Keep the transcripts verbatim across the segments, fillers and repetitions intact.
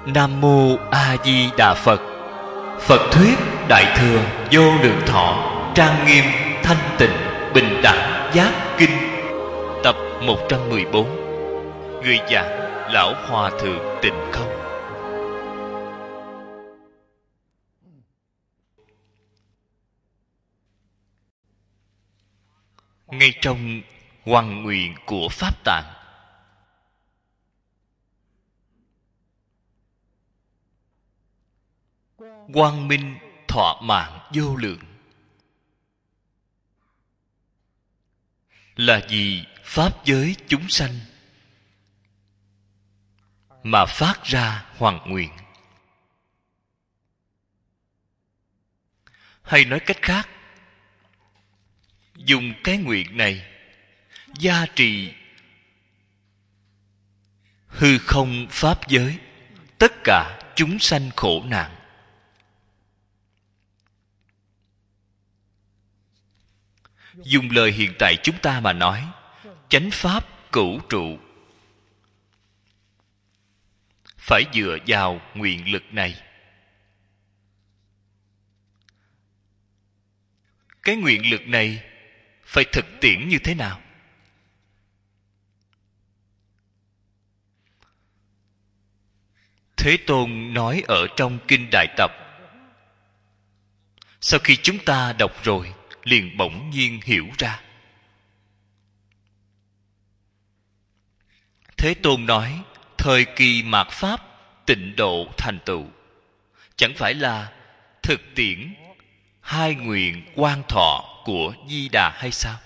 Nam Mô A Di Đà Phật. Phật thuyết Đại thừa vô lượng thọ, trang nghiêm, thanh tịnh, bình đẳng giác kinh. Tập một trăm mười bốn. Người giảng Lão Hòa Thượng Tịnh Không. Ngay trong hoằng nguyện của Pháp Tạng, quang minh thọ mạng vô lượng, là vì pháp giới chúng sanh mà phát ra hoằng nguyện. Hay nói cách khác, dùng cái nguyện này gia trì hư không pháp giới, tất cả chúng sanh khổ nạn. Dùng lời hiện tại chúng ta mà nói, chánh pháp cửu trụ phải dựa vào nguyện lực này. Cái nguyện lực này phải thực tiễn như thế nào? Thế Tôn nói ở trong Kinh Đại Tập. Sau khi chúng ta đọc rồi, liền bỗng nhiên hiểu ra. Thế Tôn nói, thời kỳ mạt Pháp tịnh độ thành tựu, chẳng phải là thực tiễn hai nguyện quan thọ của Di Đà hay sao?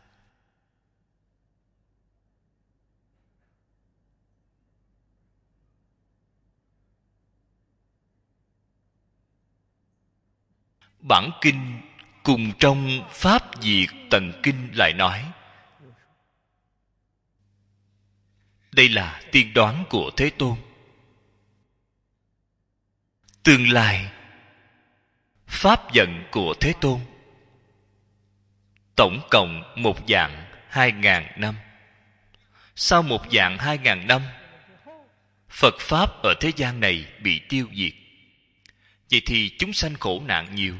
Bản kinh cùng trong Pháp Diệt Tận Kinh lại nói, đây là tiên đoán của Thế Tôn. Tương lai pháp vận của Thế Tôn tổng cộng một vạn hai ngàn năm. Sau một vạn hai ngàn năm, Phật Pháp ở thế gian này bị tiêu diệt. Vậy thì chúng sanh khổ nạn nhiều.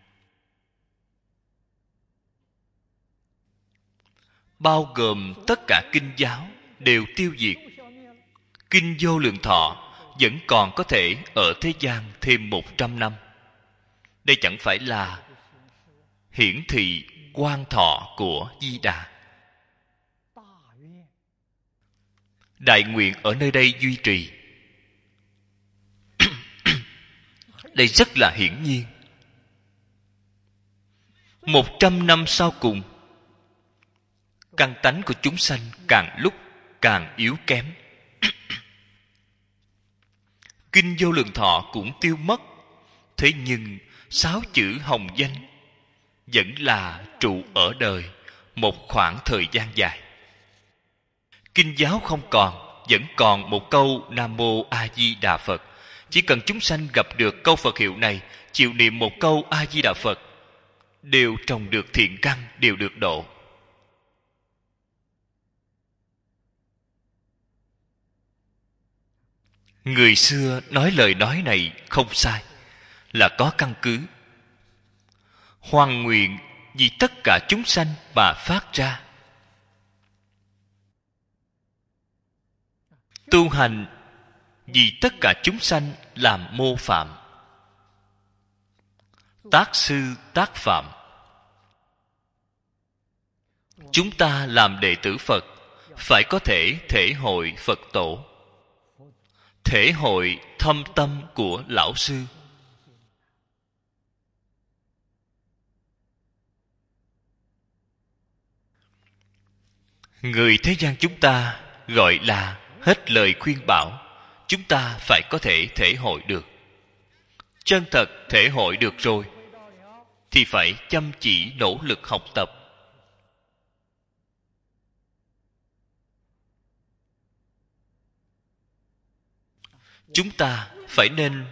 Bao gồm tất cả kinh giáo đều tiêu diệt. Kinh Vô Lượng Thọ vẫn còn có thể ở thế gian thêm một trăm năm. Đây chẳng phải là hiển thị quan thọ của Di Đà. Đại nguyện ở nơi đây duy trì. Đây rất là hiển nhiên. Một trăm năm sau cùng, căn tánh của chúng sanh càng lúc càng yếu kém. Kinh Vô Lượng Thọ cũng tiêu mất. Thế nhưng sáu chữ hồng danh vẫn là trụ ở đời một khoảng thời gian dài. Kinh giáo không còn, vẫn còn một câu Nam Mô A Di Đà Phật. Chỉ cần chúng sanh gặp được câu Phật hiệu này, chịu niệm một câu A Di Đà Phật, đều trồng được thiện căn, đều được độ. Người xưa nói lời nói này không sai, là có căn cứ. Hoằng nguyện vì tất cả chúng sanh mà phát ra. Tu hành vì tất cả chúng sanh làm mô phạm. Tác sư tác phạm. Chúng ta làm đệ tử Phật phải có thể thể hội Phật tổ, thể hội thâm tâm của lão sư. Người thế gian chúng ta gọi là hết lời khuyên bảo, chúng ta phải có thể thể hội được. Chân thật thể hội được rồi thì phải chăm chỉ nỗ lực học tập. Chúng ta phải nên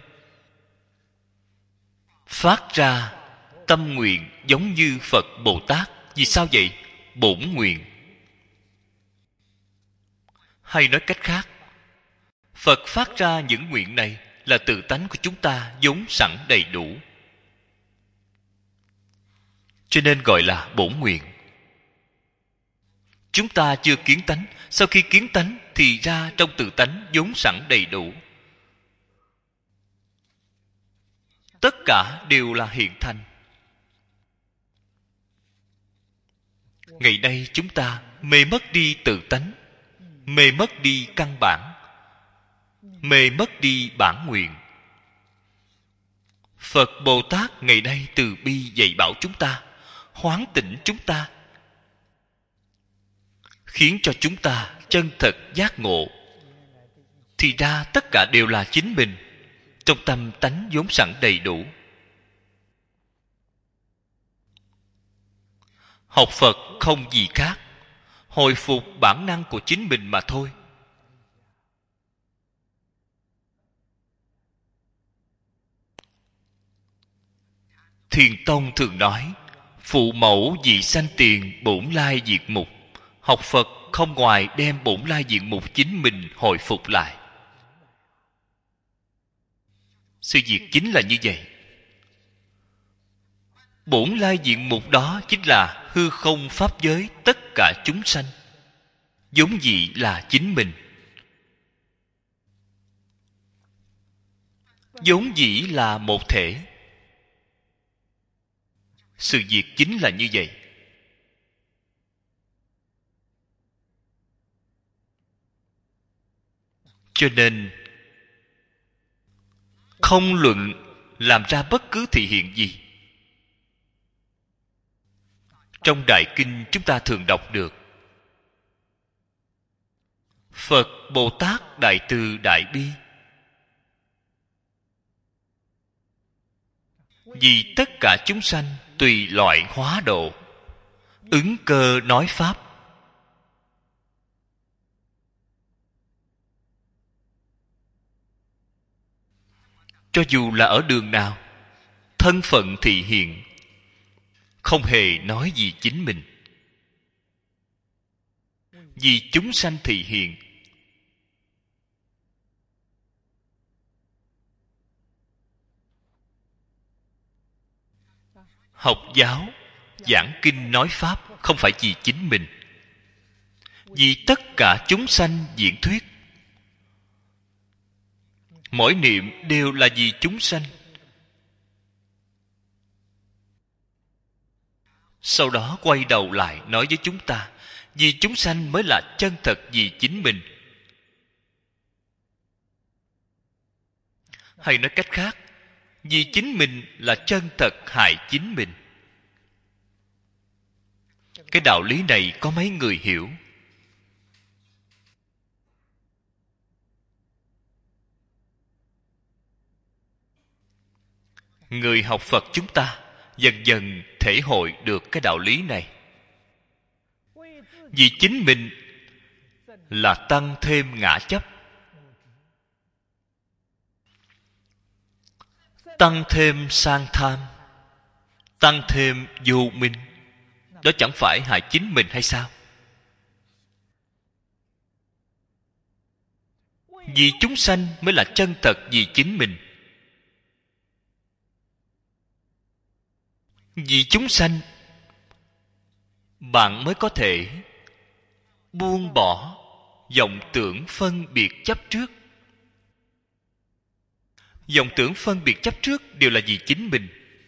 phát ra tâm nguyện giống như Phật Bồ Tát. Vì sao vậy? Bổn nguyện. Hay nói cách khác, Phật phát ra những nguyện này là tự tánh của chúng ta vốn sẵn đầy đủ, cho nên gọi là bổn nguyện. Chúng ta chưa kiến tánh, sau khi kiến tánh thì ra trong tự tánh vốn sẵn đầy đủ. Tất cả đều là hiện thành. Ngày nay chúng ta mê mất đi tự tánh, mê mất đi căn bản, mê mất đi bản nguyện. Phật Bồ Tát ngày nay từ bi dạy bảo chúng ta, hoán tỉnh chúng ta, khiến cho chúng ta chân thật giác ngộ. Thì ra tất cả đều là chính mình, trong tâm tánh vốn sẵn đầy đủ. Học Phật không gì khác, hồi phục bản năng của chính mình mà thôi. Thiền Tông thường nói, phụ mẫu dị sanh tiền, bổn lai diệt mục. Học Phật không ngoài đem bổn lai diệt mục chính mình hồi phục lại. Sự việc chính là như vậy. Bổn lai diện mục đó chính là hư không pháp giới tất cả chúng sanh, vốn dĩ là chính mình, vốn dĩ là một thể. Sự việc chính là như vậy. Cho nên không luận làm ra bất cứ thị hiện gì. Trong Đại Kinh chúng ta thường đọc được Phật Bồ Tát Đại Từ Đại Bi, vì tất cả chúng sanh tùy loại hóa độ, ứng cơ nói pháp. Cho dù là ở đường nào, thân phận thị hiện, không hề nói gì chính mình, vì chúng sanh thị hiện. Học giáo, giảng kinh nói pháp không phải vì chính mình, vì tất cả chúng sanh diễn thuyết. Mỗi niệm đều là vì chúng sanh. Sau đó quay đầu lại nói với chúng ta, vì chúng sanh mới là chân thật vì chính mình. Hay nói cách khác, vì chính mình là chân thật hại chính mình. Cái đạo lý này có mấy người hiểu. Người học Phật chúng ta dần dần thể hội được cái đạo lý này. Vì chính mình là tăng thêm ngã chấp, tăng thêm sang tham, tăng thêm vô minh. Đó chẳng phải hại chính mình hay sao? Vì chúng sanh mới là chân thật vì chính mình. Vì chúng sanh, bạn mới có thể buông bỏ vọng tưởng phân biệt chấp trước. Vọng tưởng phân biệt chấp trước đều là vì chính mình.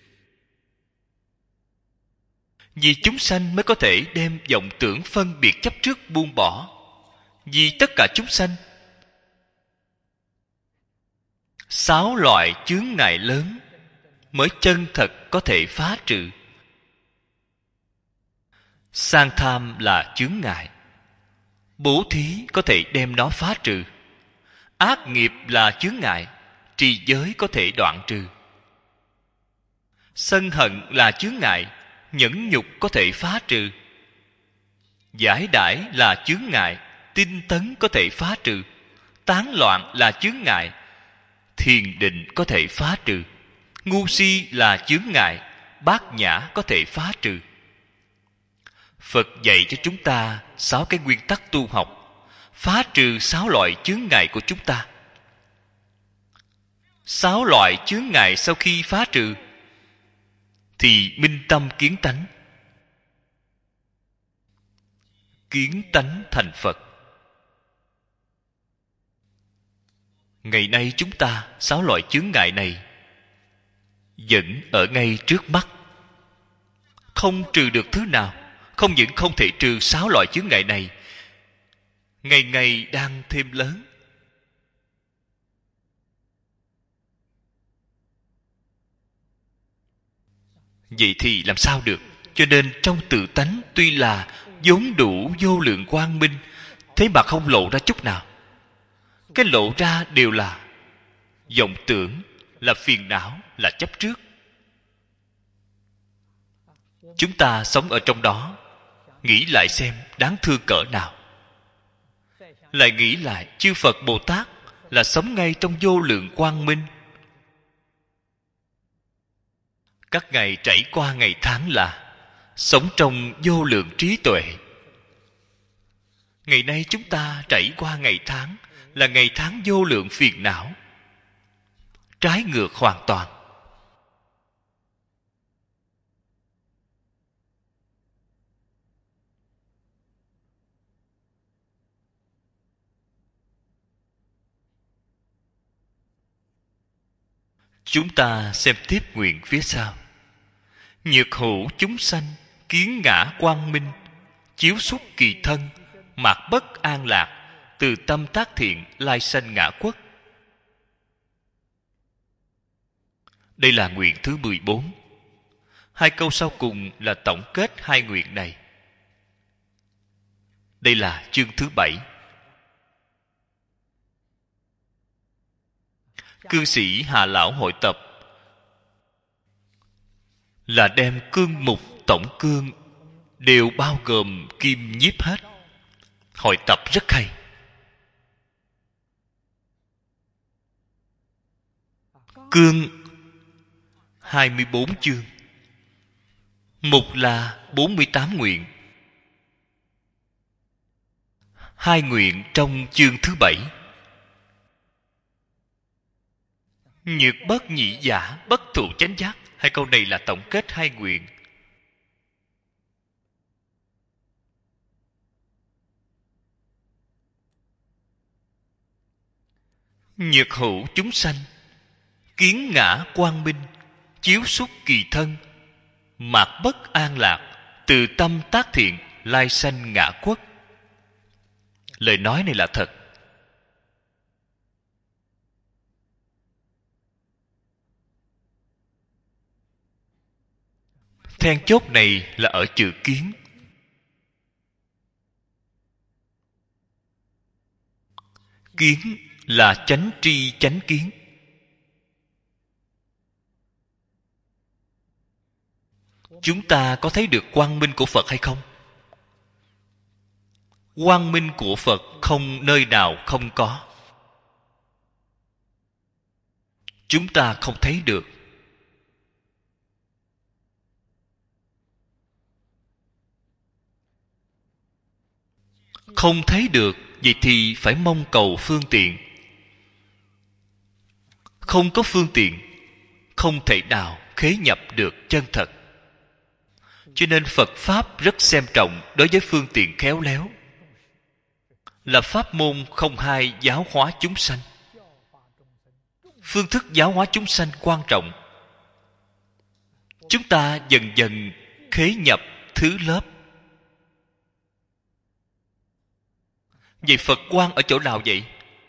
Vì chúng sanh mới có thể đem vọng tưởng phân biệt chấp trước buông bỏ. Vì tất cả chúng sanh, sáu loại chướng ngại lớn mới chân thật có thể phá trừ. Sang tham là chướng ngại, bố thí có thể đem nó phá trừ. Ác nghiệp là chướng ngại, trì giới có thể đoạn trừ. Sân hận là chướng ngại, nhẫn nhục có thể phá trừ. Giải đãi là chướng ngại, tinh tấn có thể phá trừ. Tán loạn là chướng ngại, thiền định có thể phá trừ. Ngu si là chướng ngại, bát nhã có thể phá trừ. Phật dạy cho chúng ta sáu cái nguyên tắc tu học, phá trừ sáu loại chướng ngại của chúng ta. Sáu loại chướng ngại sau khi phá trừ thì minh tâm kiến tánh. Kiến tánh thành Phật. Ngày nay chúng ta sáu loại chướng ngại này vẫn ở ngay trước mắt, không trừ được thứ nào. Không những không thể trừ sáu loại chướng ngại này, ngày ngày đang thêm lớn. Vậy thì làm sao được? Cho nên trong tự tánh tuy là vốn đủ vô lượng quang minh, thế mà không lộ ra chút nào. Cái lộ ra đều là vọng tưởng, là phiền não, là chấp trước. Chúng ta sống ở trong đó, nghĩ lại xem đáng thương cỡ nào. Lại nghĩ lại chư Phật Bồ Tát là sống ngay trong vô lượng quang minh. Các ngày trải qua ngày tháng là sống trong vô lượng trí tuệ. Ngày nay chúng ta trải qua ngày tháng là ngày tháng vô lượng phiền não, trái ngược hoàn toàn. Chúng ta xem tiếp nguyện phía sau. Nhược hữu chúng sanh, kiến ngã quang minh, chiếu xuất kỳ thân, mạt bất an lạc, từ tâm tác thiện, lai sanh ngã quốc. Đây là nguyện thứ mười bốn. Hai câu sau cùng là tổng kết hai nguyện này. Đây là chương thứ bảy. Cư sĩ Hà Lão hội tập là đem cương mục tổng cương đều bao gồm kim nhiếp hết. Hội tập rất hay. Cương hai mươi bốn chương, mục là bốn mươi tám nguyện. Hai nguyện trong chương thứ bảy. Nhược bất nhị giả, bất thụ chánh giác. Hai câu này là tổng kết hai nguyện. Nhược hữu chúng sanh, kiến ngã quang minh, chiếu xuất kỳ thân, mạt bất an lạc, từ tâm tác thiện, lai sanh ngã quốc. Lời nói này là thật. Then chốt này là ở chữ kiến. Kiến là chánh tri chánh kiến. Chúng ta có thấy được quang minh của Phật hay không? Quang minh của Phật không nơi nào không có. Chúng ta không thấy được. Không thấy được, vậy thì phải mong cầu phương tiện. Không có phương tiện, không thể nào khế nhập được chân thật. Cho nên Phật Pháp rất xem trọng đối với phương tiện khéo léo. Là pháp môn không hai giáo hóa chúng sanh. Phương thức giáo hóa chúng sanh quan trọng. Chúng ta dần dần khế nhập thứ lớp. Vậy Phật quan ở chỗ nào vậy?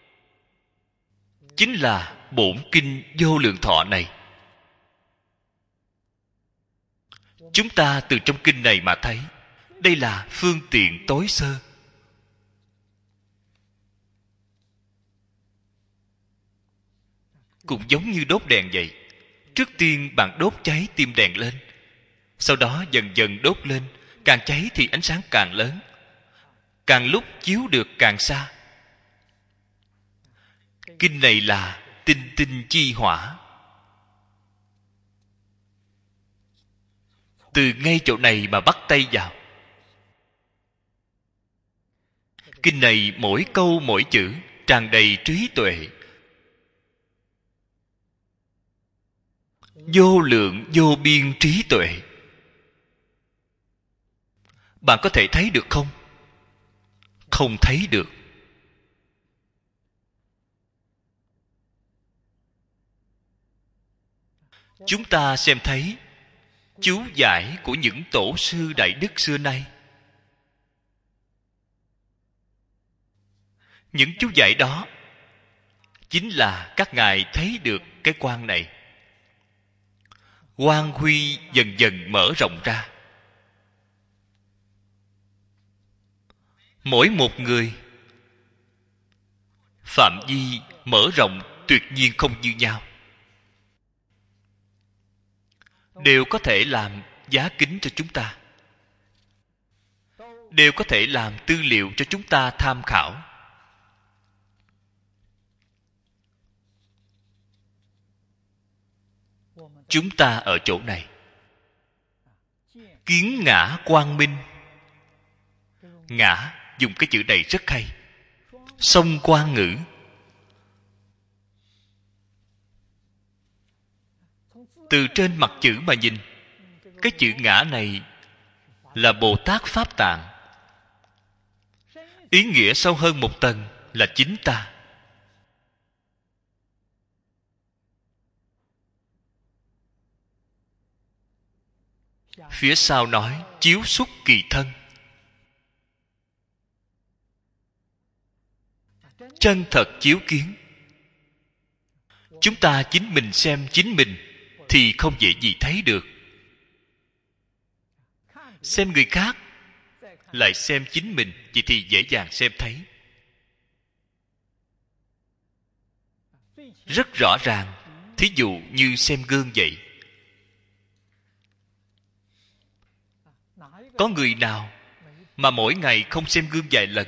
Chính là bổn kinh Vô Lượng Thọ này. Chúng ta từ trong kinh này mà thấy đây là phương tiện tối sơ. Cũng giống như đốt đèn vậy. Trước tiên bạn đốt cháy tim đèn lên, sau đó dần dần đốt lên. Càng cháy thì ánh sáng càng lớn, càng lúc chiếu được càng xa. Kinh này là tinh tinh chi hỏa. Từ ngay chỗ này mà bắt tay vào. Kinh này mỗi câu mỗi chữ tràn đầy trí tuệ. vô lượng vô biên trí tuệ. Bạn có thể thấy được không? Không thấy được. Chúng ta xem thấy chú giải của những tổ sư đại đức xưa nay. Những chú giải đó chính là các ngài thấy được cái quan này. Quang huy dần dần mở rộng ra. Mỗi một người phạm vi mở rộng tuyệt nhiên không như nhau, đều có thể làm giá kính cho chúng ta, đều có thể làm tư liệu cho chúng ta tham khảo. Chúng ta ở chỗ này kiến ngã quang minh. Ngã dùng cái chữ này rất hay. Song quan ngữ. Từ trên mặt chữ mà nhìn, cái chữ ngã này là Bồ Tát Pháp Tạng. Ý nghĩa sâu hơn một tầng là chính ta. Phía sau nói chiếu xuất kỳ thân. Chân thật chiếu kiến. Chúng ta chính mình xem chính mình thì không dễ gì thấy được. Xem người khác lại xem chính mình, vậy thì dễ dàng xem thấy. Rất rõ ràng. Thí dụ như xem gương vậy. Có người nào mà mỗi ngày không xem gương vài lần?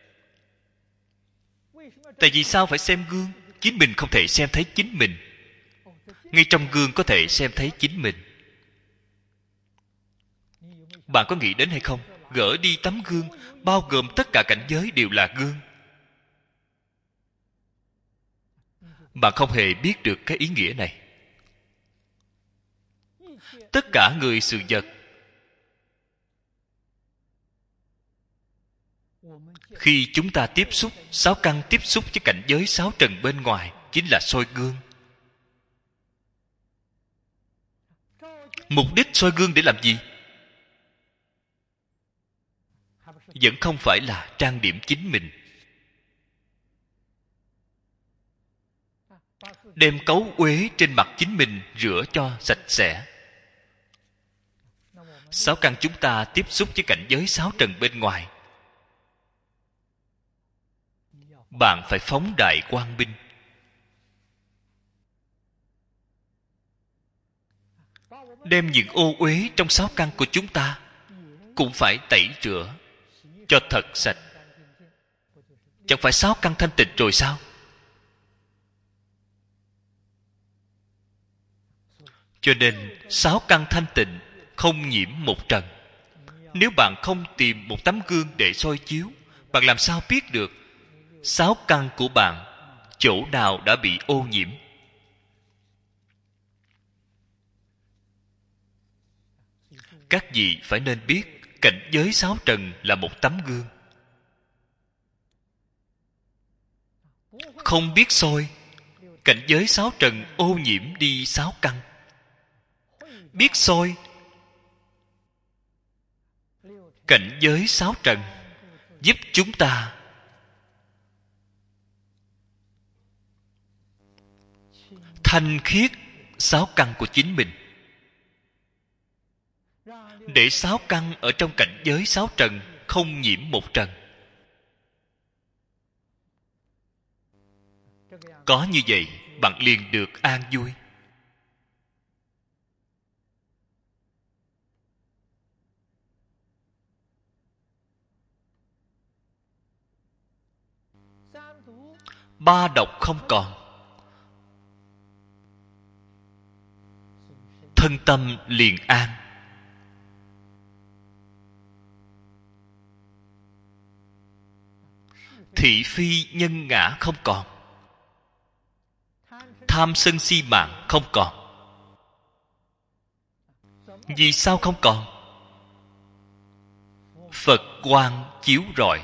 Tại vì sao phải xem gương? Chính mình không thể xem thấy chính mình. Ngay trong gương có thể xem thấy chính mình. Bạn có nghĩ đến hay không? Gỡ đi tấm gương, bao gồm tất cả cảnh giới đều là gương. Bạn không hề biết được cái ý nghĩa này. Tất cả người sự vật, khi chúng ta tiếp xúc, sáu căn tiếp xúc với cảnh giới sáu trần bên ngoài, chính là soi gương. Mục đích soi gương để làm gì? Vẫn không phải là trang điểm chính mình. Đem cấu uế trên mặt chính mình rửa cho sạch sẽ. Sáu căn chúng ta tiếp xúc với cảnh giới sáu trần bên ngoài, bạn phải phóng đại quang minh. Đem những ô uế trong sáu căn của chúng ta cũng phải tẩy rửa cho thật sạch. Chẳng phải sáu căn thanh tịnh rồi sao? Cho nên sáu căn thanh tịnh, không nhiễm một trần. Nếu bạn không tìm một tấm gương để soi chiếu, bạn làm sao biết được sáu căn của bạn chỗ nào đã bị ô nhiễm? Các vị phải nên biết cảnh giới sáu trần là một tấm gương. Không biết soi, cảnh giới sáu trần ô nhiễm đi sáu căn. Biết soi, cảnh giới sáu trần giúp chúng ta thanh khiết sáu căn của chính mình, để sáu căn ở trong cảnh giới sáu trần không nhiễm một trần. Có như vậy, bạn liền được an vui. Ba độc không còn, thân tâm liền an. Thị phi nhân ngã không còn, tham sân si mạng không còn. Vì sao không còn? Phật quang chiếu rọi.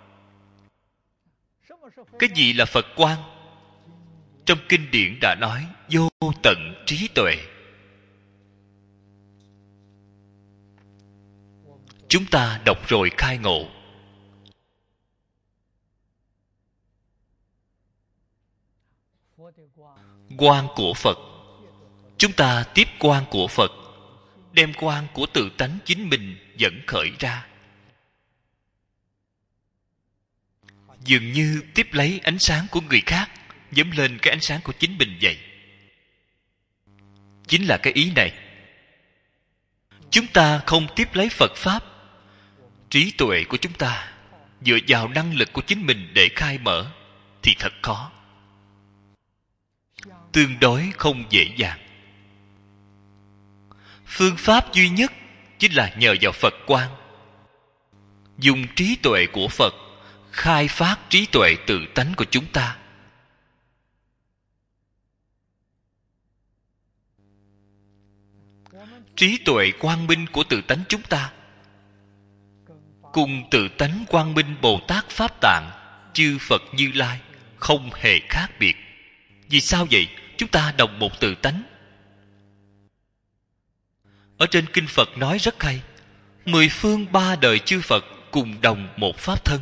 Cái gì là Phật quang? Trong kinh điển đã nói vô tận trí tuệ. Chúng ta đọc rồi khai ngộ. Quang của Phật. Chúng ta tiếp quang của Phật, đem quang của tự tánh chính mình dẫn khởi ra. Dường như tiếp lấy ánh sáng của người khác, dẫm lên cái ánh sáng của chính mình vậy. Chính là cái ý này. Chúng ta không tiếp lấy Phật Pháp, trí tuệ của chúng ta dựa vào năng lực của chính mình để khai mở thì thật khó, tương đối không dễ dàng. Phương pháp duy nhất chính là nhờ vào Phật quang, dùng trí tuệ của Phật khai phát trí tuệ tự tánh của chúng ta. Trí tuệ quang minh của tự tánh chúng ta cùng tự tánh quang minh Bồ Tát Pháp Tạng chư Phật Như Lai không hề khác biệt. Vì sao vậy? Chúng ta đồng một tự tánh. Ở trên kinh Phật nói rất hay, mười phương ba đời chư Phật cùng đồng một pháp thân.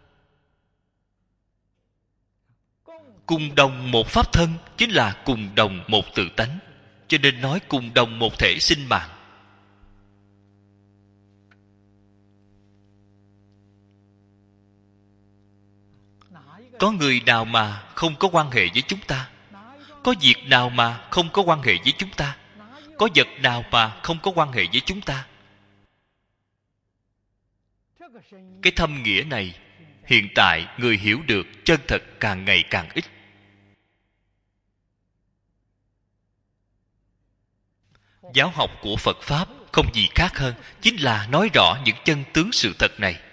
Cùng đồng một pháp thân chính là cùng đồng một tự tánh, cho nên nói cùng đồng một thể sinh mạng. Có người nào mà không có quan hệ với chúng ta? Có việc nào mà không có quan hệ với chúng ta? Có vật nào mà không có quan hệ với chúng ta? Cái thâm nghĩa này hiện tại người hiểu được chân thật càng ngày càng ít. Giáo học của Phật Pháp không gì khác hơn chính là nói rõ những chân tướng sự thật này.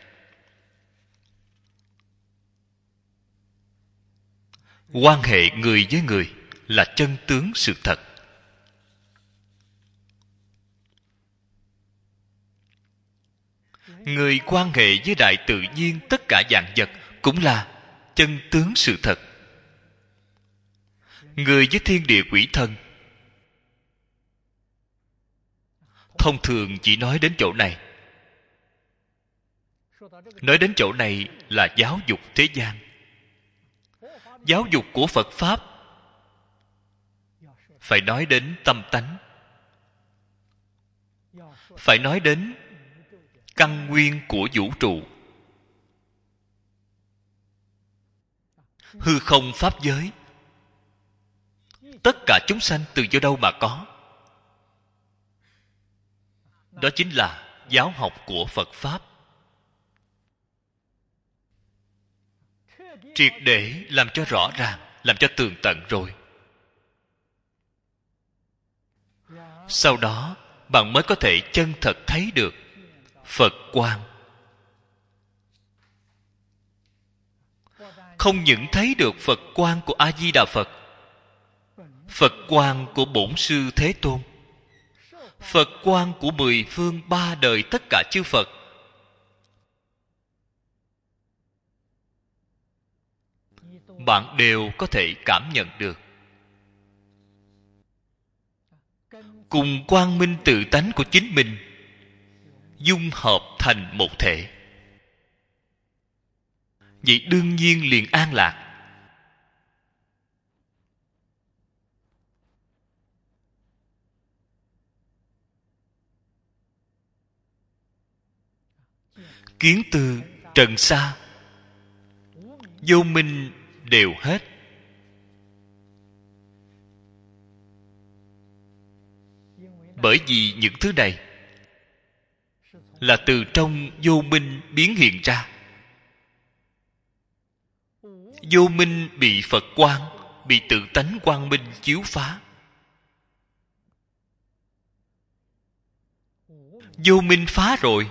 Quan hệ người với người là chân tướng sự thật. Người quan hệ với đại tự nhiên tất cả vạn vật cũng là chân tướng sự thật. Người với thiên địa quỷ thần thông thường chỉ nói đến chỗ này. Nói đến chỗ này là giáo dục thế gian. Giáo dục của Phật Pháp phải nói đến tâm tánh, phải nói đến căn nguyên của vũ trụ, hư không pháp giới. Tất cả chúng sanh từ do đâu mà có? Đó chính là giáo học của Phật Pháp. Triệt để làm cho rõ ràng, làm cho tường tận rồi, sau đó bạn mới có thể chân thật thấy được Phật quang. Không những thấy được Phật quang của A Di Đà Phật, Phật quang của Bổn Sư Thế Tôn, Phật quang của mười phương ba đời tất cả chư Phật, bạn đều có thể cảm nhận được. Cùng quang minh tự tánh của chính mình dung hợp thành một thể, vậy đương nhiên liền an lạc. Kiến tư trần sa vô minh đều hết. Bởi vì những thứ này là từ trong vô minh biến hiện ra. Vô minh bị Phật quang, bị tự tánh quang minh chiếu phá. Vô minh phá rồi,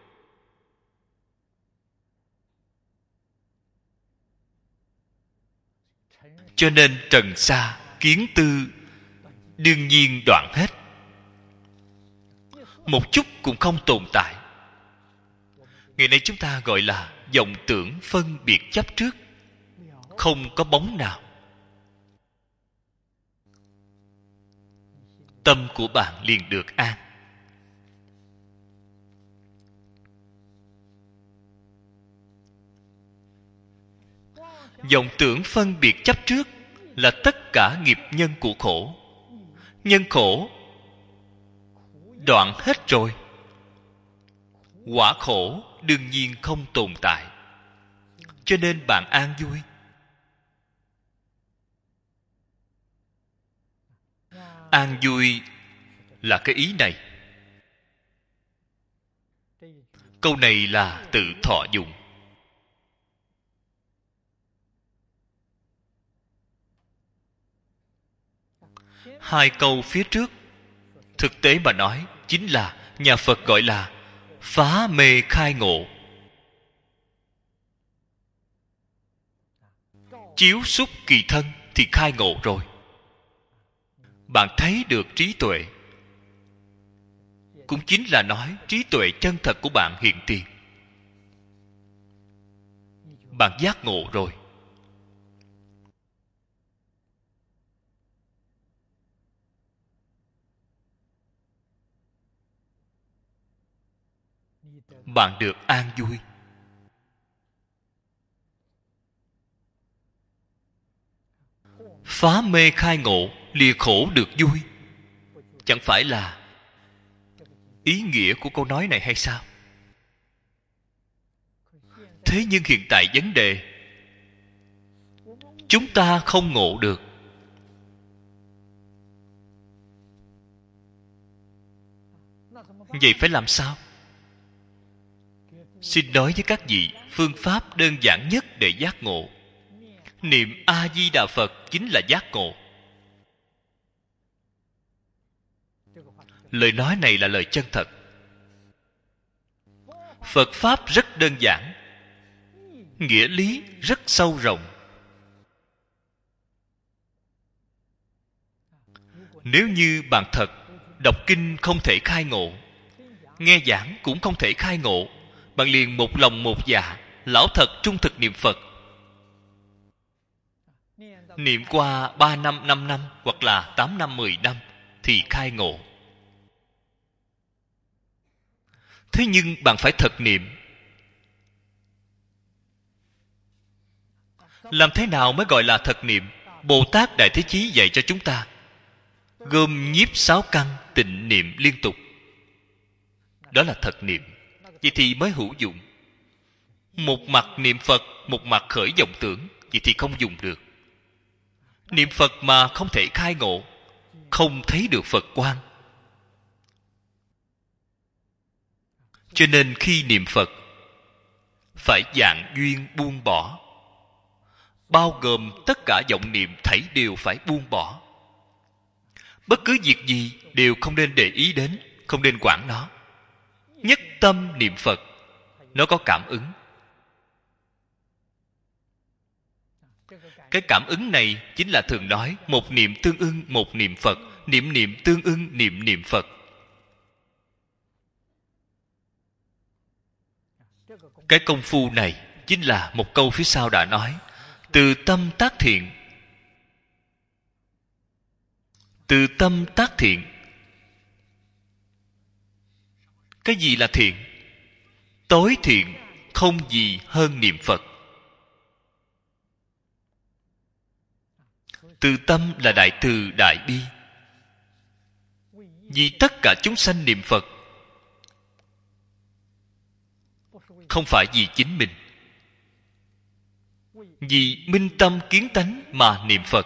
cho nên trần sa kiến tư đương nhiên đoạn hết. một chút cũng không tồn tại. Ngày nay chúng ta gọi là vọng tưởng phân biệt chấp trước, không có bóng nào. Tâm của bạn liền được an. Vọng tưởng phân biệt chấp trước là tất cả nghiệp nhân của khổ. Nhân khổ đoạn hết rồi, quả khổ đương nhiên không tồn tại. Cho nên bạn an vui. An vui là cái ý này. Câu này là tự thọ dụng. Hai câu phía trước, thực tế mà nói, chính là nhà Phật gọi là phá mê khai ngộ. Chiếu xúc kỳ thân thì khai ngộ rồi. Bạn thấy được trí tuệ, cũng chính là nói trí tuệ chân thật của bạn hiện tiền. Bạn giác ngộ rồi. Bạn được an vui. Phá mê khai ngộ, lìa khổ được vui. Chẳng phải là ý nghĩa của câu nói này hay sao? Thế nhưng hiện tại vấn đề, chúng ta không ngộ được. Vậy phải làm sao? Xin nói với các vị phương pháp đơn giản nhất để giác ngộ. Niệm A Di Đà Phật chính là giác ngộ. Lời nói này là lời chân thật. Phật pháp rất đơn giản, nghĩa lý rất sâu rộng. Nếu như bạn thật đọc kinh không thể khai ngộ, nghe giảng cũng không thể khai ngộ, bạn liền một lòng một dạ, lão thật trung thực niệm Phật. Niệm qua ba năm, năm năm hoặc là tám năm, mười năm thì khai ngộ. Thế nhưng bạn phải thật niệm. Làm thế nào mới gọi là thật niệm? Bồ Tát Đại Thế Chí dạy cho chúng ta gom nhiếp sáu căn, tịnh niệm liên tục. Đó là thật niệm. Vậy thì mới hữu dụng. Một mặt niệm Phật, một mặt khởi vọng tưởng, vậy thì không dùng được. Niệm Phật mà không thể khai ngộ, không thấy được Phật quang. Cho nên khi niệm Phật phải dạng duyên buông bỏ, bao gồm tất cả vọng niệm thảy đều phải buông bỏ. Bất cứ việc gì đều không nên để ý đến, không nên quản nó. Nhất tâm niệm Phật, nó có cảm ứng. Cái cảm ứng này chính là thường nói một niệm tương ưng một niệm Phật, niệm niệm tương ưng niệm niệm Phật. Cái công phu này chính là một câu phía sau đã nói: từ tâm tác thiện. Từ tâm tác thiện. Cái gì là thiện? Tối thiện không gì hơn niệm Phật. Từ tâm là đại từ đại bi. Vì tất cả chúng sanh niệm Phật, không phải vì chính mình. Vì minh tâm kiến tánh mà niệm Phật.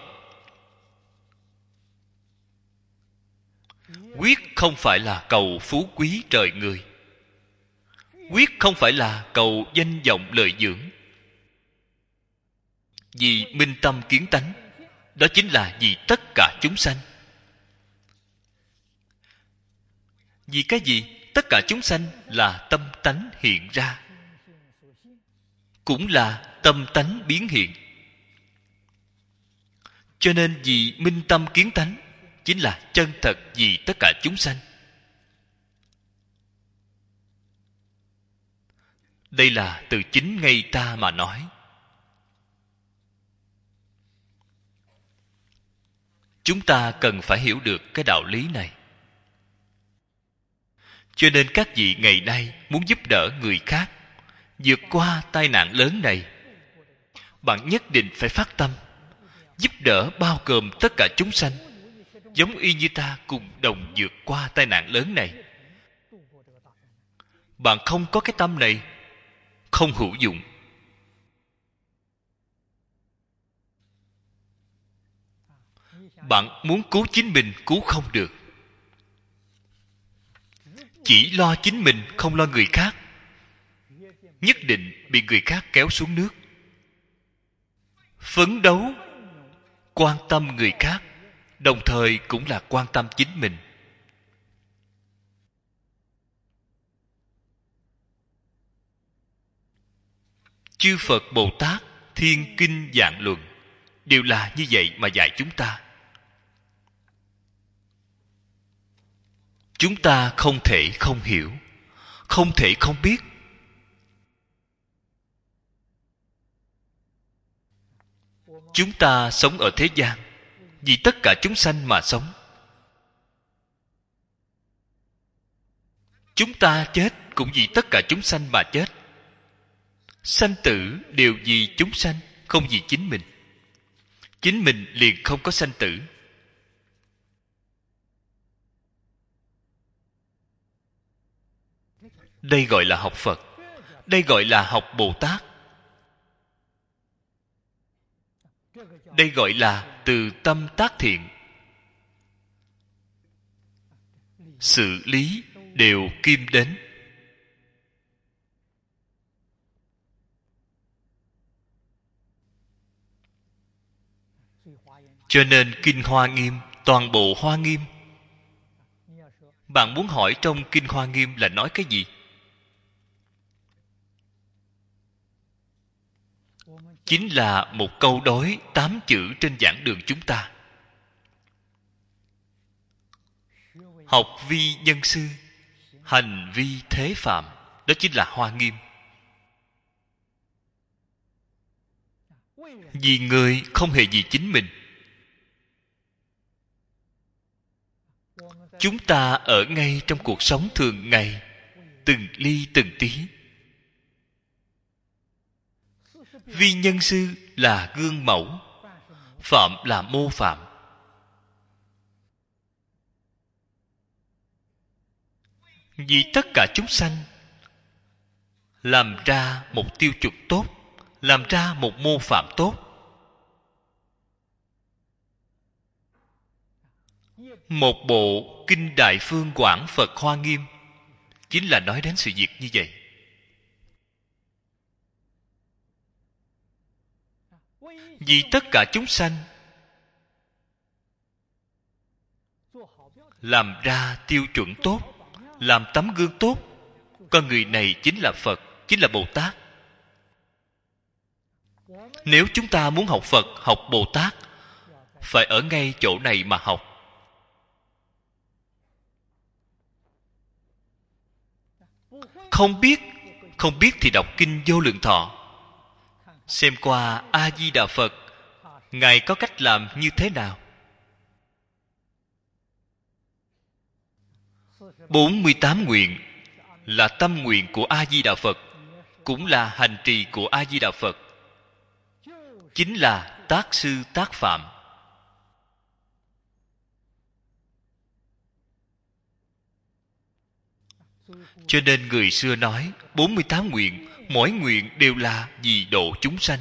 Quyết không phải là cầu phú quý trời người. Quyết không phải là cầu danh vọng lợi dưỡng. Vì minh tâm kiến tánh, đó chính là vì tất cả chúng sanh. Vì cái gì? Tất cả chúng sanh là tâm tánh hiện ra, cũng là tâm tánh biến hiện. Cho nên vì minh tâm kiến tánh chính là chân thật vì tất cả chúng sanh. Đây là từ chính ngay ta mà nói. Chúng ta cần phải hiểu được cái đạo lý này. Cho nên các vị ngày nay muốn giúp đỡ người khác vượt qua tai nạn lớn này, bạn nhất định phải phát tâm giúp đỡ bao gồm tất cả chúng sanh, giống y như ta cùng đồng vượt qua tai nạn lớn này. Bạn không có cái tâm này, không hữu dụng. Bạn muốn cứu chính mình cứu không được. Chỉ lo chính mình, không lo người khác, nhất định bị người khác kéo xuống nước. Phấn đấu quan tâm người khác, đồng thời cũng là quan tâm chính mình. Chư Phật Bồ Tát thiên kinh vạn luận đều là như vậy mà dạy chúng ta. Chúng ta không thể không hiểu, không thể không biết. Chúng ta sống ở thế gian vì tất cả chúng sanh mà sống. Chúng ta chết cũng vì tất cả chúng sanh mà chết. Sanh tử đều vì chúng sanh, không vì chính mình. Chính mình liền không có sanh tử. Đây gọi là học Phật. Đây gọi là học Bồ Tát. Đây gọi là từ tâm tác thiện. Sự lý đều kim đến. Cho nên Kinh Hoa Nghiêm, toàn bộ Hoa Nghiêm, bạn muốn hỏi trong Kinh Hoa Nghiêm là nói cái gì? Chính là một câu đối tám chữ trên giảng đường chúng ta. Học vi nhân sư, hành vi thế phạm. Đó chính là Hoa Nghiêm. Vì người không hề vì chính mình. Chúng ta ở ngay trong cuộc sống thường ngày, từng ly từng tí. Vi nhân sư là gương mẫu, phạm là mô phạm. Vì tất cả chúng sanh làm ra một tiêu chuẩn tốt, làm ra một mô phạm tốt. Một bộ Kinh Đại Phương Quảng Phật Hoa Nghiêm chính là nói đến sự việc như vậy. Vì tất cả chúng sanh làm ra tiêu chuẩn tốt, làm tấm gương tốt. Con người này chính là Phật, chính là Bồ Tát. Nếu chúng ta muốn học Phật, học Bồ Tát, phải ở ngay chỗ này mà học. Không biết, không biết thì đọc Kinh Vô Lượng Thọ, xem qua A Di Đà Phật, Ngài có cách làm như thế nào. Bốn mươi tám nguyện là tâm nguyện của A Di Đà Phật, cũng là hành trì của A Di Đà Phật, chính là tác sư tác phạm. Cho nên người xưa nói bốn mươi tám nguyện, mỗi nguyện đều là vì độ chúng sanh.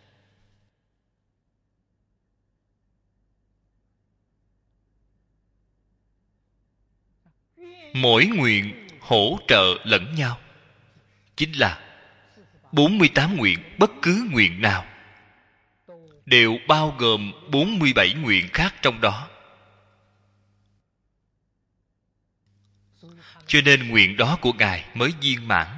Mỗi nguyện hỗ trợ lẫn nhau, chính là bốn mươi tám nguyện. Bất cứ nguyện nào đều bao gồm bốn mươi bảy nguyện khác trong đó. Cho nên nguyện đó của Ngài mới viên mãn.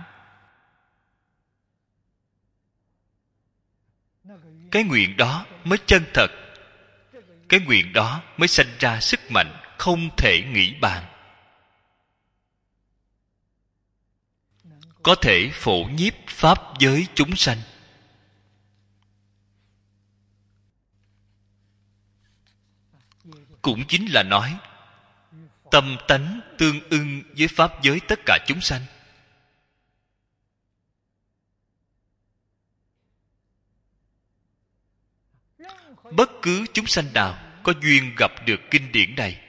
Cái nguyện đó mới chân thật. Cái nguyện đó mới sanh ra sức mạnh không thể nghĩ bàn, có thể phổ nhiếp pháp giới chúng sanh. Cũng chính là nói tâm tánh tương ưng với pháp giới tất cả chúng sanh. Bất cứ chúng sanh nào có duyên gặp được kinh điển này,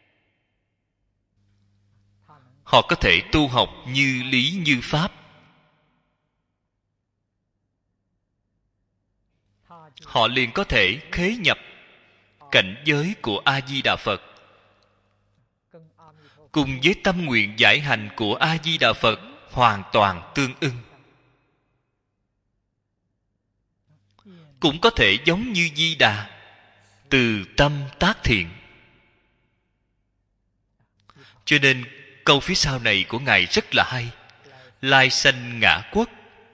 họ có thể tu học như lý như pháp. Họ liền có thể khế nhập cảnh giới của A Di Đà Phật, cùng với tâm nguyện giải hành của A Di Đà Phật hoàn toàn tương ưng. Cũng có thể giống như Di Đà, từ tâm tác thiện. Cho nên câu phía sau này của Ngài rất là hay. Lai sanh ngã quốc.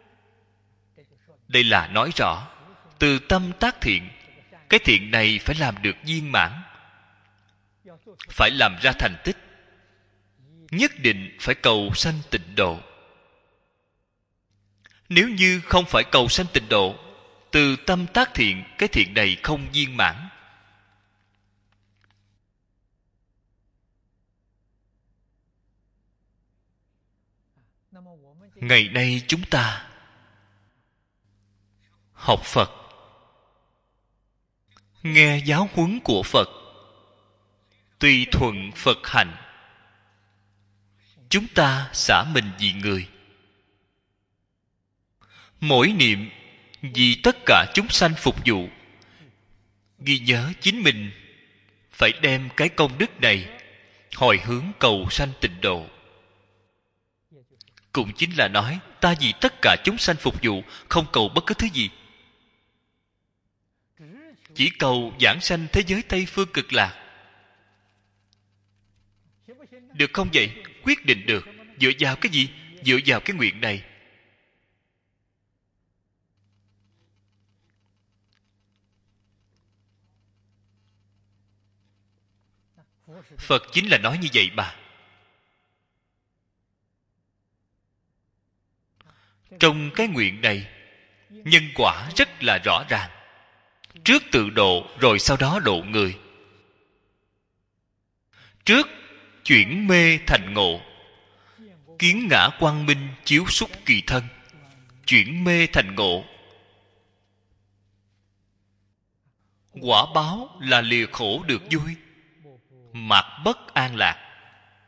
Đây là nói rõ từ tâm tác thiện. Cái thiện này phải làm được viên mãn, phải làm ra thành tích, nhất định phải cầu sanh tịnh độ. Nếu như không phải cầu sanh tịnh độ, từ tâm tác thiện, cái thiện này không viên mãn. Ngày nay chúng ta học Phật, nghe giáo huấn của Phật, tùy thuận Phật hành, chúng ta xả mình vì người, mỗi niệm vì tất cả chúng sanh phục vụ, ghi nhớ chính mình phải đem cái công đức này hồi hướng cầu sanh tịnh độ. Cũng chính là nói ta vì tất cả chúng sanh phục vụ, không cầu bất cứ thứ gì, chỉ cầu giảng sanh thế giới Tây Phương Cực Lạc. Được không vậy? Quyết định được. Dựa vào cái gì? Dựa vào cái nguyện này. Phật chính là nói như vậy mà. Trong cái nguyện này, nhân quả rất là rõ ràng. Trước tự độ, rồi sau đó độ người. Trước chuyển mê thành ngộ, kiến ngã quang minh chiếu xúc kỳ thân. Chuyển mê thành ngộ, quả báo là lìa khổ được vui, mạt bất an lạc.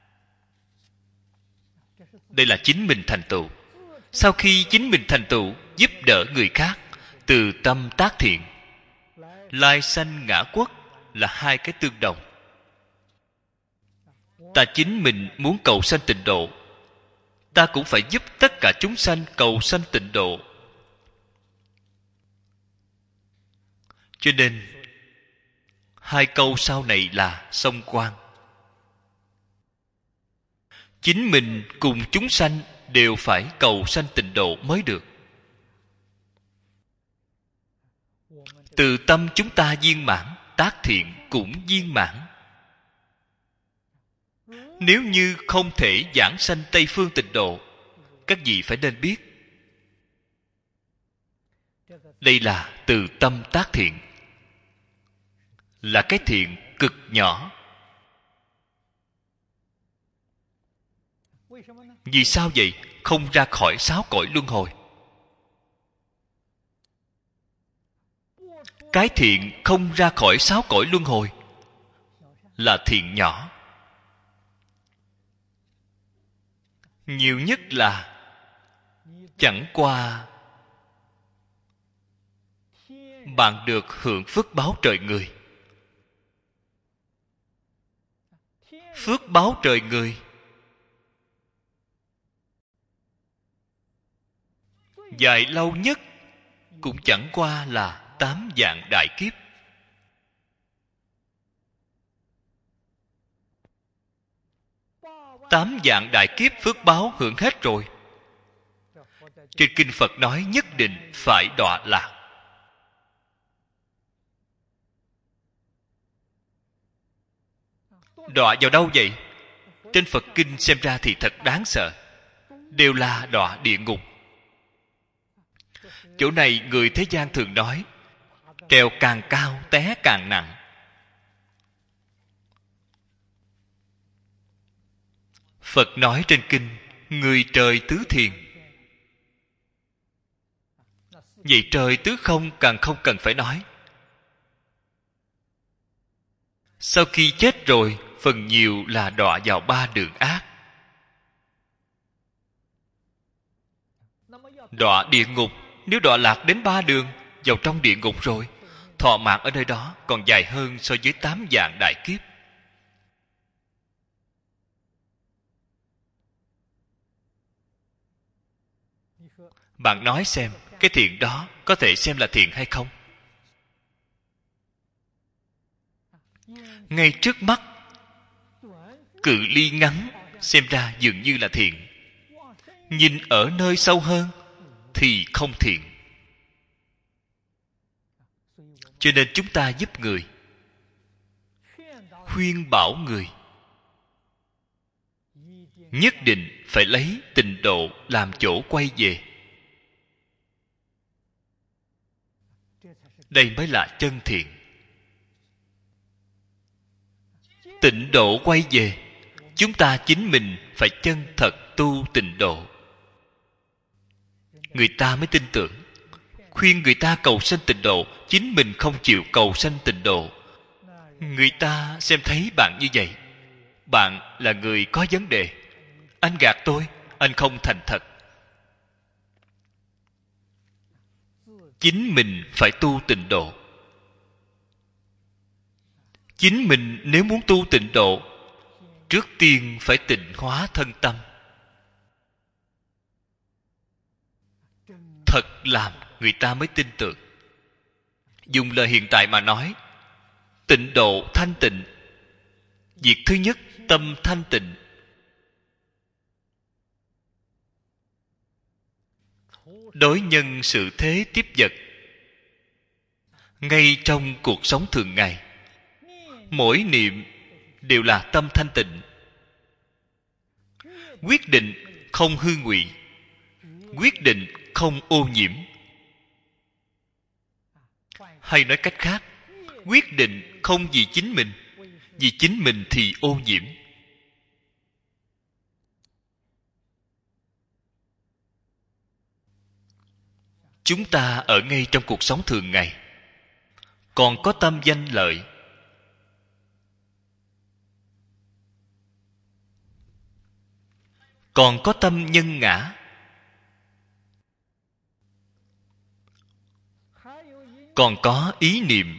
Đây là chính mình thành tựu. Sau khi chính mình thành tựu, giúp đỡ người khác, từ tâm tác thiện, lai sanh ngã quốc là hai cái tương đồng. Ta chính mình muốn cầu sanh tịnh độ, ta cũng phải giúp tất cả chúng sanh cầu sanh tịnh độ. Cho nên hai câu sau này là song quan. Chính mình cùng chúng sanh đều phải cầu sanh tịnh độ mới được. Từ tâm chúng ta viên mãn, tác thiện cũng viên mãn. Nếu như không thể giảng sanh Tây Phương tịnh độ, các vị phải nên biết, đây là từ tâm tác thiện, là cái thiện cực nhỏ. Vì sao vậy? Không ra khỏi sáu cõi luân hồi. Cái thiện không ra khỏi sáu cõi luân hồi là thiện nhỏ. Nhiều nhất là chẳng qua bạn được hưởng phước báo trời người. Phước báo trời người dài lâu nhất cũng chẳng qua là tám vạn đại kiếp. Tám vạn đại kiếp phước báo hưởng hết rồi. Trên kinh Phật nói nhất định phải đọa lạc. Đọa vào đâu vậy? Trên Phật kinh xem ra thì thật đáng sợ. Đều là đọa địa ngục. Chỗ này người thế gian thường nói trèo càng cao té càng nặng. Phật nói trên kinh người trời tứ thiền. Vậy trời tứ không càng không cần phải nói. Sau khi chết rồi, phần nhiều là đọa vào ba đường ác. Đọa địa ngục, nếu đọa lạc đến ba đường, vào trong địa ngục rồi, thọ mạng ở nơi đó còn dài hơn so với tám vạn đại kiếp. Bạn nói xem, cái thiện đó có thể xem là thiện hay không? Ngay trước mắt, cự ly ngắn xem ra dường như là thiện, nhìn ở nơi sâu hơn thì không thiện. Cho nên chúng ta giúp người, khuyên bảo người, nhất định phải lấy tịnh độ làm chỗ quay về. Đây mới là chân thiện. Tịnh độ quay về, chúng ta chính mình phải chân thật tu tịnh độ, người ta mới tin tưởng. Khuyên người ta cầu sanh tịnh độ, chính mình không chịu cầu sanh tịnh độ, người ta xem thấy bạn như vậy, bạn là người có vấn đề. Anh gạt tôi, anh không thành thật. Chính mình phải tu tịnh độ. Chính mình nếu muốn tu tịnh độ, trước tiên phải tịnh hóa thân tâm. Thật làm người ta mới tin tưởng. Dùng lời hiện tại mà nói, tịnh độ thanh tịnh. Việc thứ nhất, tâm thanh tịnh. Đối nhân sự thế tiếp vật, ngay trong cuộc sống thường ngày, mỗi niệm đều là tâm thanh tịnh. Quyết định không hư ngụy, quyết định không ô nhiễm. Hay nói cách khác, quyết định không vì chính mình, vì chính mình thì ô nhiễm. Chúng ta ở ngay trong cuộc sống thường ngày còn có tâm danh lợi, còn có tâm nhân ngã, còn có ý niệm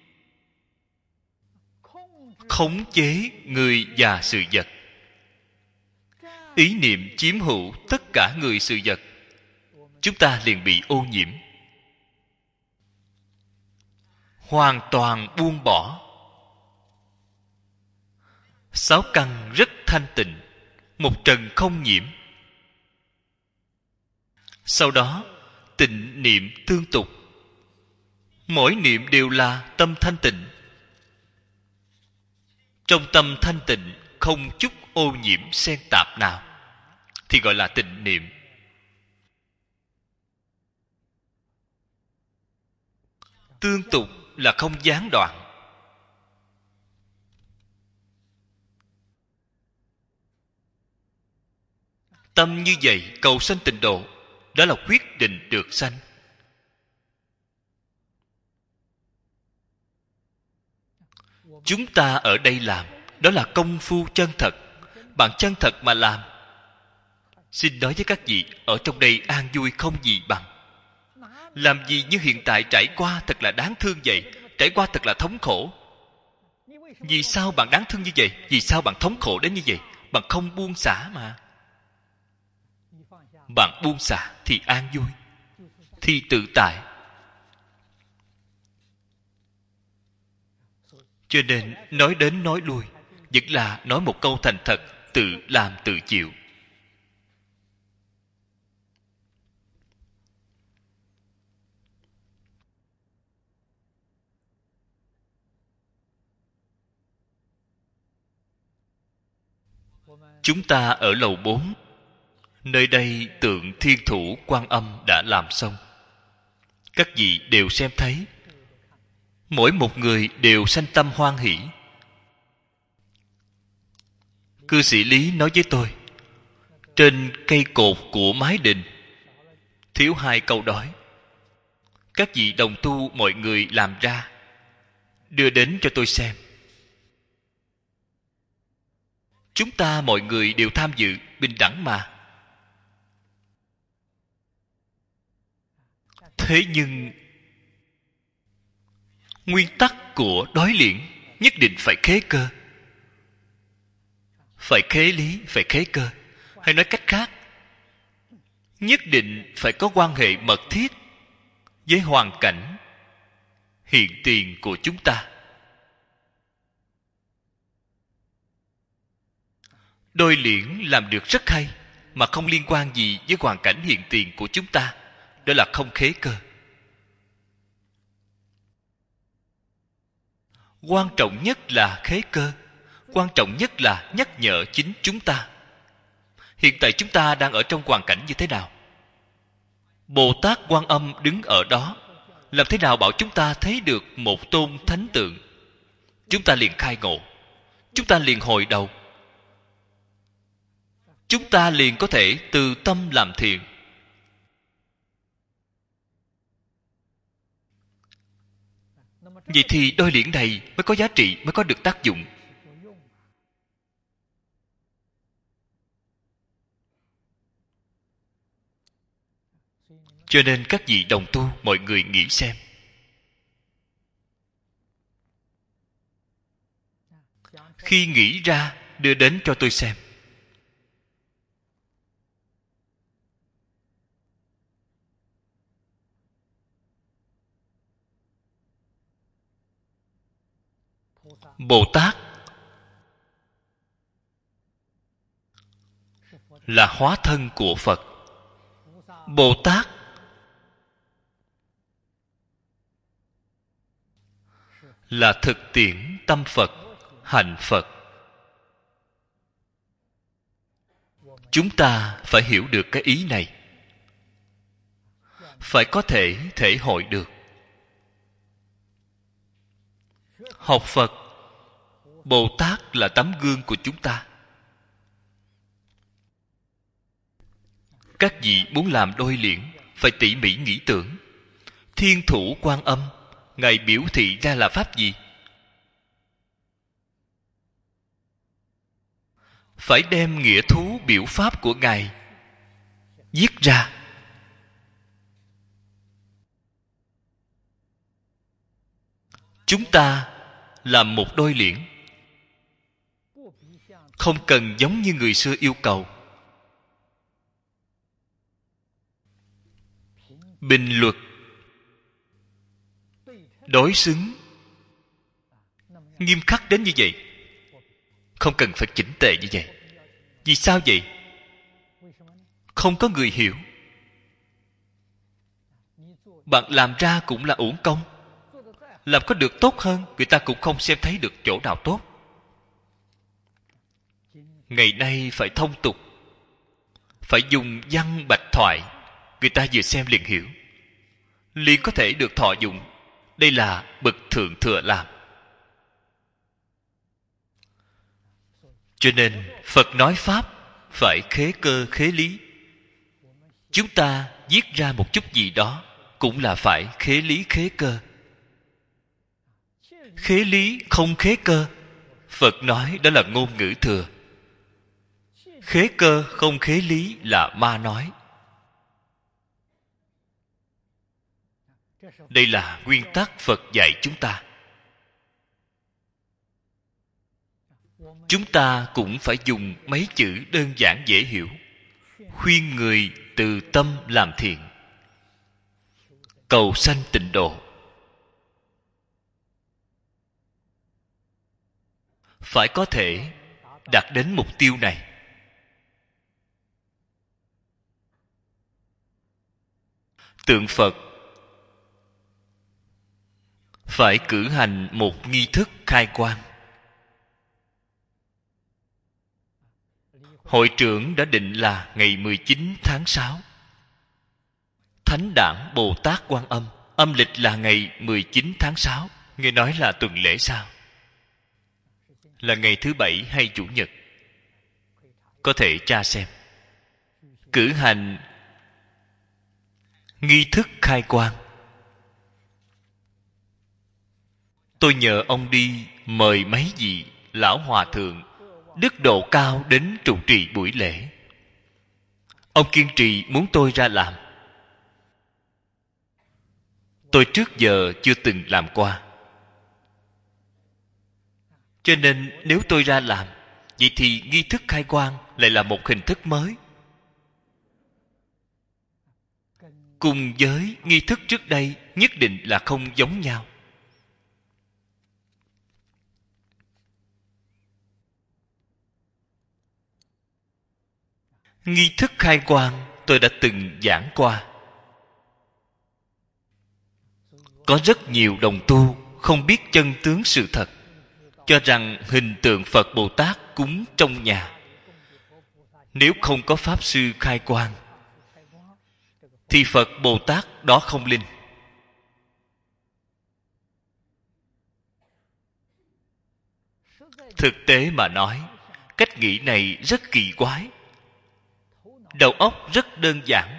khống chế người và sự vật. Ý niệm chiếm hữu tất cả người sự vật, chúng ta liền bị ô nhiễm. Hoàn toàn buông bỏ. Sáu căn rất thanh tịnh, một trần không nhiễm. Sau đó tịnh niệm tương tục, mỗi niệm đều là tâm thanh tịnh. Trong tâm thanh tịnh không chút ô nhiễm xen tạp nào thì gọi là tịnh niệm. Tương tục là không gián đoạn. Tâm như vậy cầu sanh tịnh độ, đó là quyết định được sanh. Chúng ta ở đây làm, đó là công phu chân thật. Bạn chân thật mà làm, xin nói với các vị, ở trong đây an vui không gì bằng. Làm gì như hiện tại trải qua thật là đáng thương vậy, trải qua thật là thống khổ. Vì sao bạn đáng thương như vậy? Vì sao bạn thống khổ đến như vậy? Bạn không buông xả mà. Bạn buông xả thì an vui, thì tự tại. Cho nên nói đến nói lui vẫn là nói một câu thành thật, tự làm tự chịu. Chúng ta ở lầu bốn, nơi đây tượng Thiên Thủ Quan Âm đã làm xong. các vị đều xem thấy. Mỗi một người đều sanh tâm hoan hỷ. Cư sĩ Lý nói với tôi, trên cây cột của mái đình thiếu hai câu đối. Các vị đồng tu mọi người làm ra, đưa đến cho tôi xem. Chúng ta mọi người đều tham dự, bình đẳng mà. Thế nhưng nguyên tắc của đối liễn nhất định phải khế cơ, phải khế lý, phải khế cơ. Hay nói cách khác, nhất định phải có quan hệ mật thiết với hoàn cảnh hiện tiền của chúng ta. Đôi liễn làm được rất hay, mà không liên quan gì với hoàn cảnh hiện tiền của chúng ta, đó là không khế cơ. Quan trọng nhất là khế cơ. Quan trọng nhất là nhắc nhở chính chúng ta. Hiện tại chúng ta đang ở trong hoàn cảnh như thế nào? Bồ Tát Quan Âm đứng ở đó, làm thế nào bảo chúng ta thấy được một tôn thánh tượng? Chúng ta liền khai ngộ, chúng ta liền hồi đầu, chúng ta liền có thể từ tâm làm thiện. Vậy thì đôi liễn này mới có giá trị, mới có được tác dụng. Cho nên các vị đồng tu mọi người nghĩ xem. Khi nghĩ ra, đưa đến cho tôi xem. Bồ Tát là hóa thân của Phật. Bồ Tát là thực tiễn tâm Phật, hành Phật. Chúng ta phải hiểu được cái ý này, phải có thể thể hội được. Học Phật, Bồ Tát là tấm gương của chúng ta. Các vị muốn làm đôi liễn, phải tỉ mỉ nghĩ tưởng. Thiên Thủ Quan Âm, Ngài biểu thị ra là pháp gì? Phải đem nghĩa thú biểu pháp của Ngài viết ra. Chúng ta làm một đôi liễn, không cần giống như người xưa yêu cầu bình luật, đối xứng, nghiêm khắc đến như vậy. Không cần phải chỉnh tề như vậy. Vì sao vậy? Không có người hiểu. Bạn làm ra cũng là uổng công. Làm có được tốt hơn, người ta cũng không xem thấy được chỗ nào tốt. Ngày nay phải thông tục, phải dùng văn bạch thoại, người ta vừa xem liền hiểu, liền có thể được thọ dụng. Đây là bậc thượng thừa làm. Cho nên Phật nói pháp phải khế cơ khế lý. Chúng ta viết ra một chút gì đó cũng là phải khế lý khế cơ. Khế lý không khế cơ, Phật nói đó là ngôn ngữ thừa. Khế cơ không khế lý là ma nói. Đây là nguyên tắc Phật dạy chúng ta. Chúng ta cũng phải dùng mấy chữ đơn giản dễ hiểu. Khuyên người từ tâm làm thiện, cầu sanh tịnh độ. Phải có thể đạt đến mục tiêu này. Tượng Phật phải cử hành một nghi thức khai quang. Hội trưởng đã định là ngày mười chín tháng sáu. Thánh đản Bồ Tát Quan Âm Âm lịch là ngày mười chín tháng sáu. Nghe nói là tuần lễ sao? Là ngày thứ bảy hay chủ nhật? Có thể tra xem. Cử hành nghi thức khai quang. Tôi nhờ ông đi mời mấy vị lão hòa thượng đức độ cao đến trụ trì buổi lễ. Ông kiên trì muốn tôi ra làm. Tôi trước giờ chưa từng làm qua, cho nên nếu tôi ra làm, vậy thì nghi thức khai quang lại là một hình thức mới, cùng với nghi thức trước đây nhất định là không giống nhau. Nghi thức khai quang tôi đã từng giảng qua. Có rất nhiều đồng tu không biết chân tướng sự thật, cho rằng hình tượng Phật Bồ Tát cúng trong nhà, nếu không có Pháp Sư khai quang thì Phật Bồ Tát đó không linh. Thực tế mà nói, cách nghĩ này rất kỳ quái, đầu óc rất đơn giản.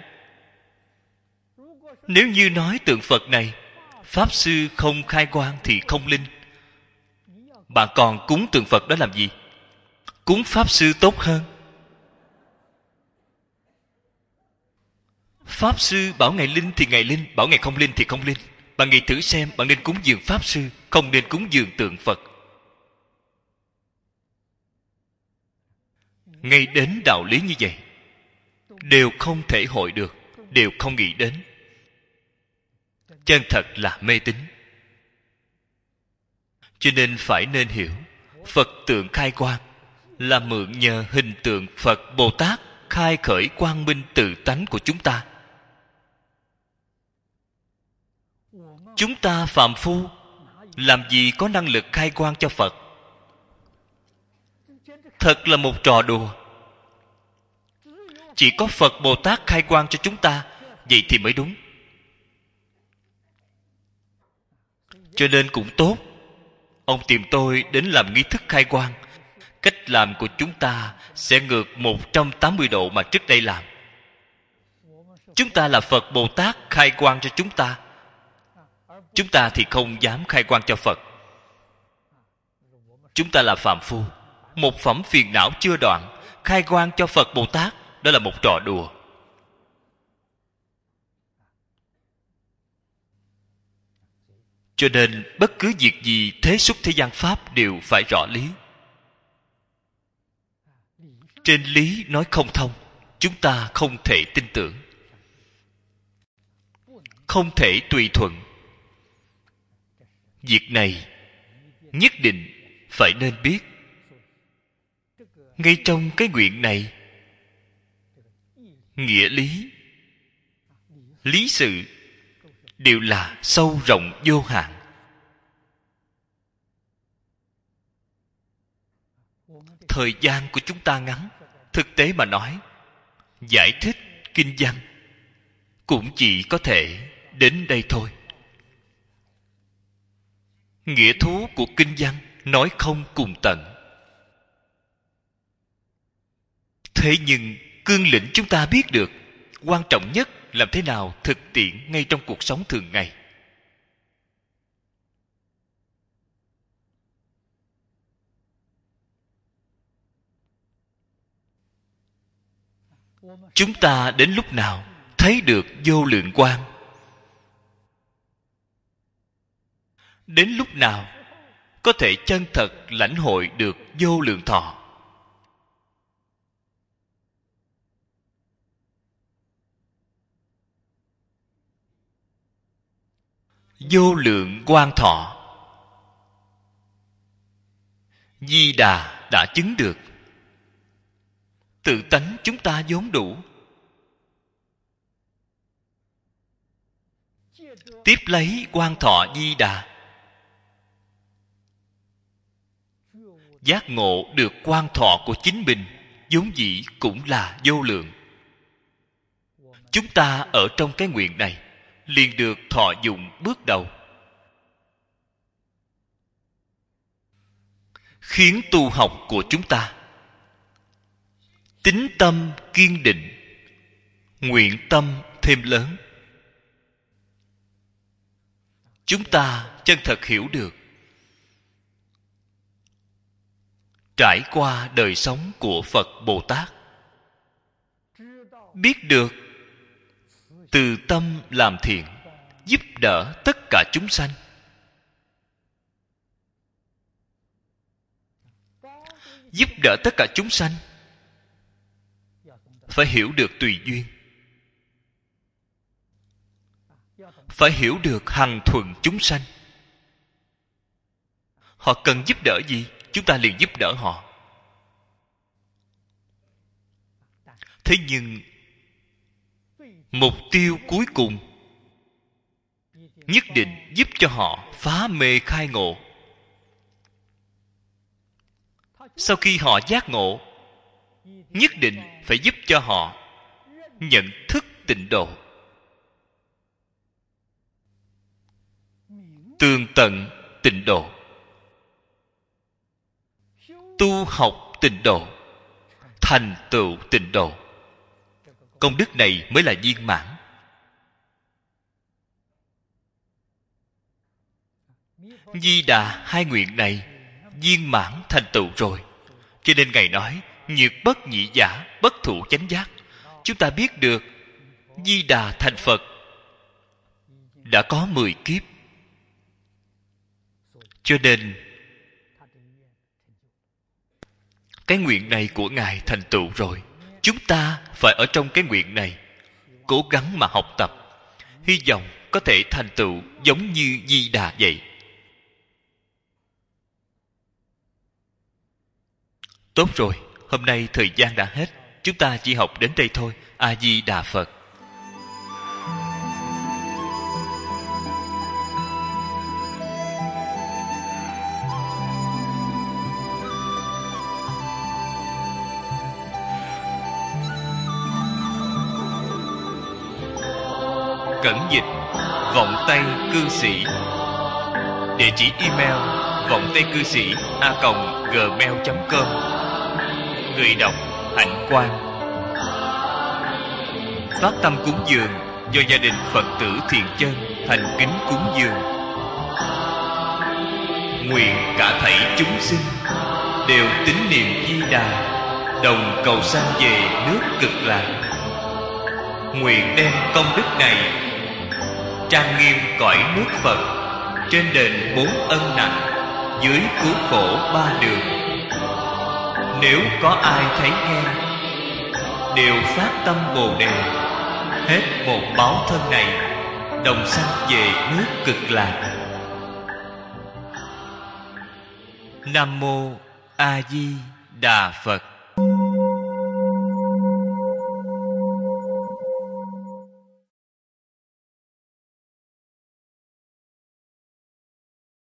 Nếu như nói tượng Phật này Pháp Sư không khai quang thì không linh, bạn còn cúng tượng Phật đó làm gì? Cúng Pháp Sư tốt hơn. Pháp Sư bảo ngày linh thì ngày linh, bảo ngày không linh thì không linh. Bạn nghĩ thử xem, bạn nên cúng dường Pháp Sư, không nên cúng dường tượng Phật. Ngay đến đạo lý như vậy đều không thể hội được, đều không nghĩ đến. Chân thật là mê tín. Cho nên phải nên hiểu, Phật tượng khai quang là mượn nhờ hình tượng Phật Bồ Tát khai khởi quang minh tự tánh của chúng ta. Chúng ta phàm phu làm gì có năng lực khai quang cho Phật? Thật là một trò đùa. Chỉ có Phật Bồ Tát khai quang cho chúng ta, vậy thì mới đúng. Cho nên cũng tốt, ông tìm tôi đến làm nghi thức khai quang. Cách làm của chúng ta sẽ ngược một trăm tám mươi độ mà trước đây làm. Chúng ta là Phật Bồ Tát khai quang cho chúng ta, chúng ta thì không dám khai quang cho Phật. Chúng ta là phàm phu, một phẩm phiền não chưa đoạn, khai quang cho Phật Bồ Tát, đó là một trò đùa. Cho nên bất cứ việc gì thế xuất thế gian pháp đều phải rõ lý. Trên lý nói không thông, chúng ta không thể tin tưởng, không thể tùy thuận. Việc này nhất định phải nên biết. Ngay trong cái nguyện này, nghĩa lý, lý sự đều là sâu rộng vô hạn. Thời gian của chúng ta ngắn, thực tế mà nói, giải thích kinh văn cũng chỉ có thể đến đây thôi. Nghĩa thú của kinh văn nói không cùng tận. Thế nhưng cương lĩnh chúng ta biết được, quan trọng nhất làm thế nào thực tiễn ngay trong cuộc sống thường ngày. Chúng ta đến lúc nào thấy được vô lượng quang? Đến lúc nào có thể chân thật lãnh hội được vô lượng thọ? Vô lượng quang thọ, Di Đà đã chứng được. Tự tánh chúng ta vốn đủ, tiếp lấy quang thọ Di Đà, giác ngộ được quang thọ của chính mình, vốn dĩ cũng là vô lượng. Chúng ta ở trong cái nguyện này liền được thọ dụng bước đầu, khiến tu học của chúng ta tín tâm kiên định, nguyện tâm thêm lớn. Chúng ta chân thật hiểu được, trải qua đời sống của Phật Bồ Tát, biết được từ tâm làm thiện, giúp đỡ tất cả chúng sanh. Giúp đỡ tất cả chúng sanh phải hiểu được tùy duyên, phải hiểu được hằng thuận chúng sanh. Họ cần giúp đỡ gì, chúng ta liền giúp đỡ họ. Thế nhưng mục tiêu cuối cùng nhất định giúp cho họ phá mê khai ngộ. Sau khi họ giác ngộ, nhất định phải giúp cho họ nhận thức tịnh độ, tường tận tịnh độ, tu học tịnh độ, thành tựu tịnh độ. Công đức này mới là viên mãn. Di Đà hai nguyện này viên mãn thành tựu rồi, cho nên Ngài nói nhược bất nhị giả, bất thụ chánh giác. Chúng ta biết được Di Đà thành Phật đã có mười kiếp, cho nên cái nguyện này của Ngài thành tựu rồi. Chúng ta phải ở trong cái nguyện này cố gắng mà học tập, hy vọng có thể thành tựu giống như Di Đà vậy. Tốt rồi, hôm nay thời gian đã hết, chúng ta chỉ học đến đây thôi. A Di Đà Phật. Cẩn dịch vọng tây cư sĩ. Địa chỉ email vọng tây cư sĩ a còng gmail chấm com. Người đọc Hạnh Quang. Phát tâm cúng dường do gia đình Phật tử Thiện Chân thành kính cúng dường. Nguyện cả thảy chúng sinh đều tín niệm Di Đà, đồng cầu sanh về nước Cực Lạc. Nguyện đem công đức này trang nghiêm cõi nước Phật, trên đền bốn ân nặng, dưới cứu khổ ba đường. Nếu có ai thấy nghe, đều phát tâm Bồ Đề, hết một báo thân này, đồng sanh về nước Cực Lạc. Nam mô A Di Đà Phật.